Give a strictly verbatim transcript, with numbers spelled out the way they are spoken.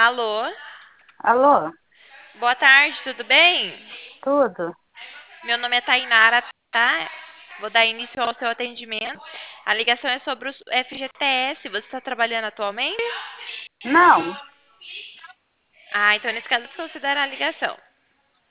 Alô? Alô, Boa tarde, tudo bem? tudo? Meu nome é Tainara, tá? Vou dar início ao seu atendimento. A ligação é sobre o F G T S. Você está trabalhando atualmente? Não, Ah, então nesse caso desconsidera a ligação.